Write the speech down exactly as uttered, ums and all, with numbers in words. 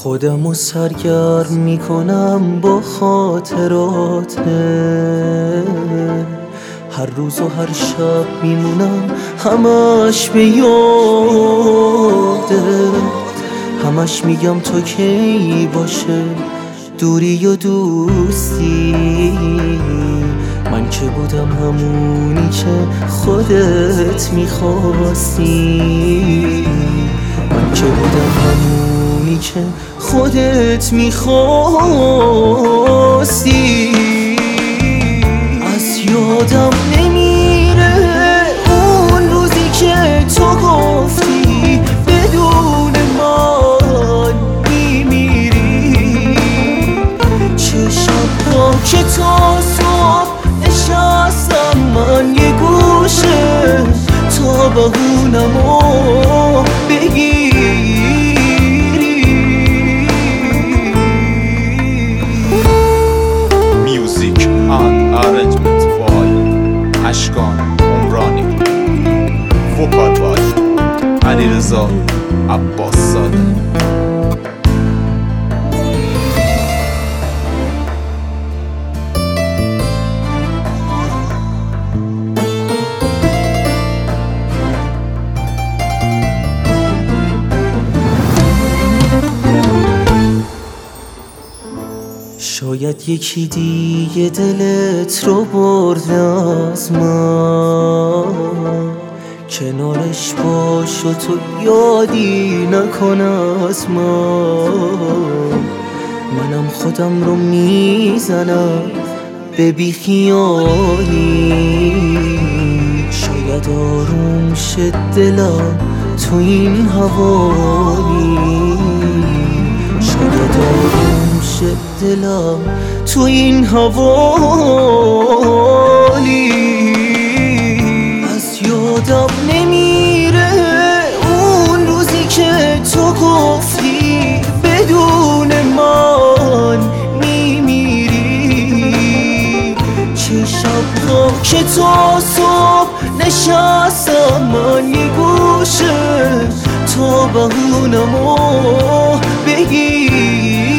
خودمو سرگرم میکنم با خاطرات، هر روز و هر شب میمونم همش به یادت، همش میگم تو کی باشه دوری و دوستی، من که بودم همونی که خودت میخواستی، من که بودم همونی که خودت میخواستی. از یادم نمیره اون روزی که تو گفتی بدون من میمیری، چه شب‌ها که تا صبح نشستم من یه گوشه تا بهونمو بگیری. Music and arrangement by اشکان عمرانی، وکال بای علیرضا عباس زاده. شاید یکی دیگه دلت رو برده از من، کنارش باش و تو یادی نکنه از من، منم خودم رو میزنم به بیخیالی، شاید آروم شد دلم تو این حوالی، شاید آروم شد دلم تو این حوالی. از یادم نمیره اون روزی که تو گفتی بدون من میمیری، چه شب‌ها که تا صبح نشستم من یه گوشه تا بهونمو بگیری.